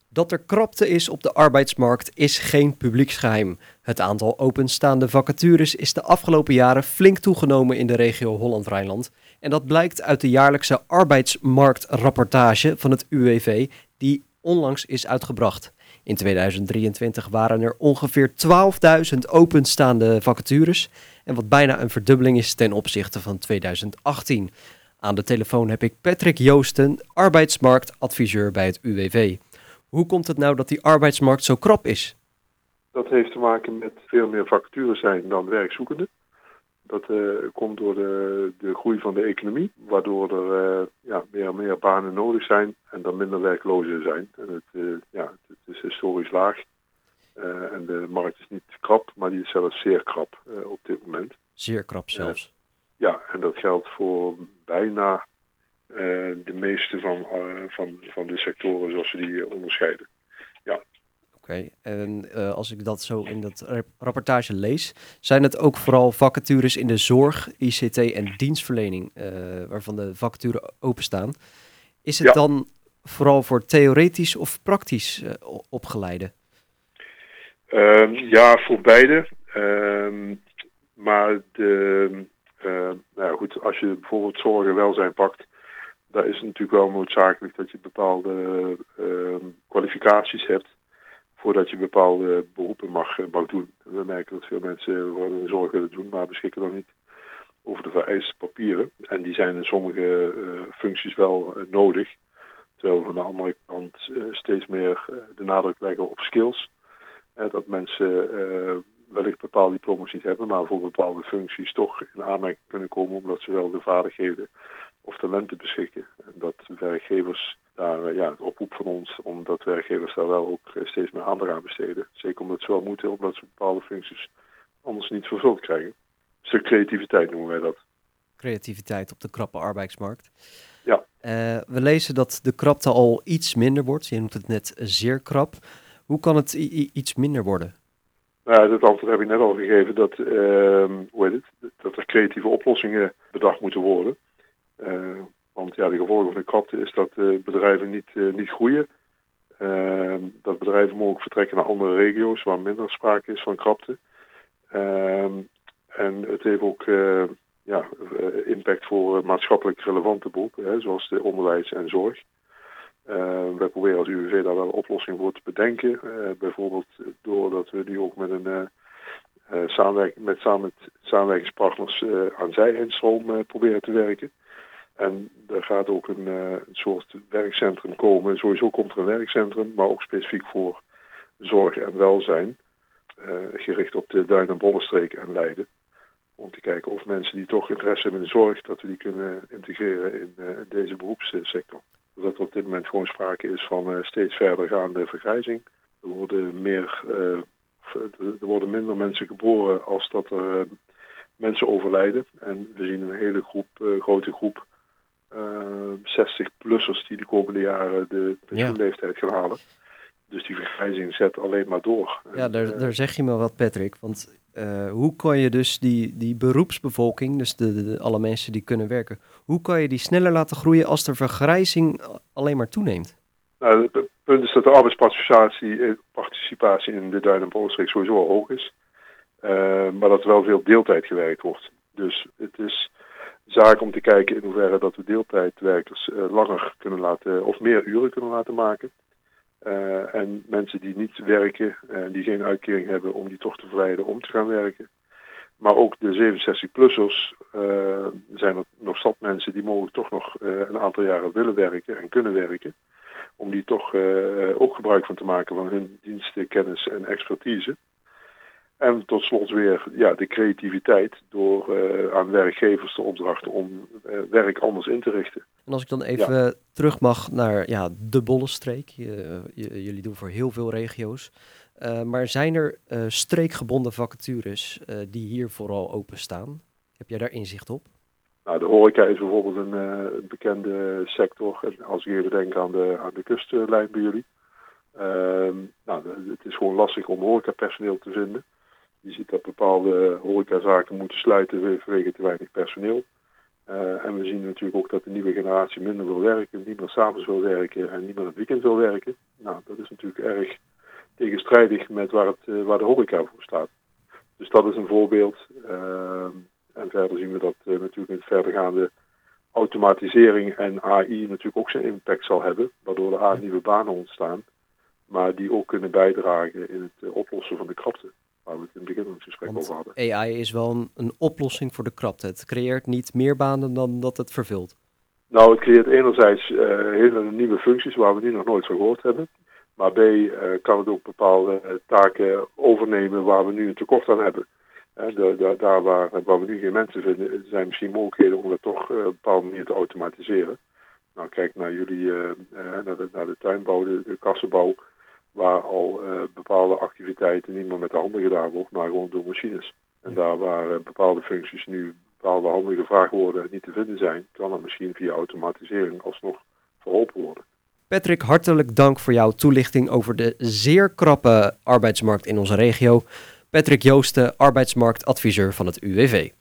Dat er krapte is op de arbeidsmarkt is geen publieksgeheim. Het aantal openstaande vacatures is de afgelopen jaren flink toegenomen in de regio Holland-Rijnland. En dat blijkt uit de jaarlijkse arbeidsmarktrapportage van het UWV, die onlangs is uitgebracht. In 2023 waren er ongeveer 12.000 openstaande vacatures, en wat bijna een verdubbeling is ten opzichte van 2018. Aan de telefoon heb ik Patrick Joosten, arbeidsmarktadviseur bij het UWV. Hoe komt het nou dat die arbeidsmarkt zo krap is? Dat heeft te maken met veel meer vacatures zijn dan werkzoekenden. Dat komt door de groei van de economie, waardoor er meer en meer banen nodig zijn en dan minder werklozen zijn. En het is historisch laag en de markt is niet krap, maar die is zelfs zeer krap op dit moment. Zeer krap zelfs. En dat geldt voor bijna de meeste van de sectoren zoals we die onderscheiden. Ja. Oké, en als ik dat zo in dat rapportage lees, zijn het ook vooral vacatures in de zorg, ICT en dienstverlening waarvan de vacatures openstaan. Is het dan vooral voor theoretisch of praktisch opgeleide? Voor beide. Maar als je bijvoorbeeld zorg en welzijn pakt, daar is het natuurlijk wel noodzakelijk dat je bepaalde kwalificaties hebt voordat je bepaalde beroepen mag doen. We merken dat veel mensen worden zorg willen doen, maar beschikken dan niet over de vereiste papieren. En die zijn in sommige functies wel nodig. Terwijl we van de andere kant steeds meer de nadruk leggen op skills. Dat mensen wellicht bepaalde diploma's niet hebben, maar voor bepaalde functies toch in aanmerking kunnen komen omdat ze wel de vaardigheden of talenten beschikken. En dat werkgevers daar, het oproep van ons, omdat werkgevers daar wel ook steeds meer aandacht aan besteden. Zeker omdat ze wel moeten, omdat ze bepaalde functies anders niet vervuld krijgen. Een stuk creativiteit noemen wij dat. Creativiteit op de krappe arbeidsmarkt. Ja. We lezen dat de krapte al iets minder wordt. Je noemt het net zeer krap. Hoe kan het iets minder worden? Dat antwoord heb ik net al gegeven, dat er creatieve oplossingen bedacht moeten worden. Want de gevolgen van de krapte is dat bedrijven niet groeien. Dat bedrijven mogelijk vertrekken naar andere regio's waar minder sprake is van krapte. En het heeft ook impact voor maatschappelijk relevante beroepen, zoals de onderwijs en zorg. Wij proberen als UWV daar wel een oplossing voor te bedenken. Bijvoorbeeld doordat we nu ook met een samenwerkingspartners aan zij-instroom proberen te werken. En er gaat ook een soort werkcentrum komen. Sowieso komt er een werkcentrum, maar ook specifiek voor zorg en welzijn. Gericht op de Duin- en Bollenstreek en Leiden. Om te kijken of mensen die toch interesse hebben in de zorg, dat we die kunnen integreren in deze beroepssector. Dat er op dit moment gewoon sprake is van steeds verder gaande vergrijzing. Er worden minder mensen geboren als dat er mensen overlijden. En we zien een hele grote groep 60-plussers die de komende jaren de pensioenleeftijd gaan halen. Dus die vergrijzing zet alleen maar door. Ja, daar zeg je me wat, Patrick. Want hoe kan je dus die beroepsbevolking, dus alle mensen die kunnen werken, hoe kan je die sneller laten groeien als de vergrijzing alleen maar toeneemt? Nou, het punt is dat de arbeidsparticipatie in de Duin- en Bollenstreek sowieso al hoog is. Maar dat er wel veel deeltijd gewerkt wordt. Dus het is zaak om te kijken in hoeverre dat we deeltijdwerkers langer kunnen laten, of meer uren kunnen laten maken. En mensen die niet werken en die geen uitkering hebben, om die toch te verleiden om te gaan werken. Maar ook de 67-plussers zijn er nog zat mensen die mogelijk toch nog een aantal jaren willen werken en kunnen werken. Om die toch ook gebruik van te maken van hun diensten, kennis en expertise. En tot slot weer de creativiteit door aan werkgevers de opdrachten om werk anders in te richten. En als ik dan even terug mag naar de Bollenstreek. Jullie doen voor heel veel regio's. Maar zijn er streekgebonden vacatures die hier vooral openstaan? Heb jij daar inzicht op? Nou, de horeca is bijvoorbeeld een bekende sector. En als ik even denk aan de kustlijn bij jullie. Het is gewoon lastig om horecapersoneel te vinden. Je ziet dat bepaalde horecazaken moeten sluiten vanwege te weinig personeel. En we zien natuurlijk ook dat de nieuwe generatie minder wil werken, niet meer 's avonds wil werken en niet meer het weekend wil werken. Nou, dat is natuurlijk erg tegenstrijdig met waar de horeca voor staat. Dus dat is een voorbeeld. En verder zien we dat natuurlijk met verdergaande automatisering en AI natuurlijk ook zijn impact zal hebben, waardoor er nieuwe banen ontstaan, maar die ook kunnen bijdragen in het oplossen van de krapte, waar we het in het begin van het gesprek over hadden. AI is wel een oplossing voor de krapte. Het creëert niet meer banen dan dat het vervult. Nou, het creëert enerzijds hele nieuwe functies waar we nu nog nooit van gehoord hebben. Maar B, kan het ook bepaalde taken overnemen waar we nu een tekort aan hebben. Daar waar we nu geen mensen vinden, zijn misschien mogelijkheden om dat toch op een bepaalde manier te automatiseren. Nou, kijk naar jullie, naar de tuinbouw, de kassenbouw, waar al bepaalde activiteiten niet meer met de handen gedaan wordt, maar gewoon door machines. En daar waar bepaalde functies nu bepaalde handen gevraagd worden en niet te vinden zijn, kan dat misschien via automatisering alsnog verholpen worden. Patrick, hartelijk dank voor jouw toelichting over de zeer krappe arbeidsmarkt in onze regio. Patrick Joosten, arbeidsmarktadviseur van het UWV.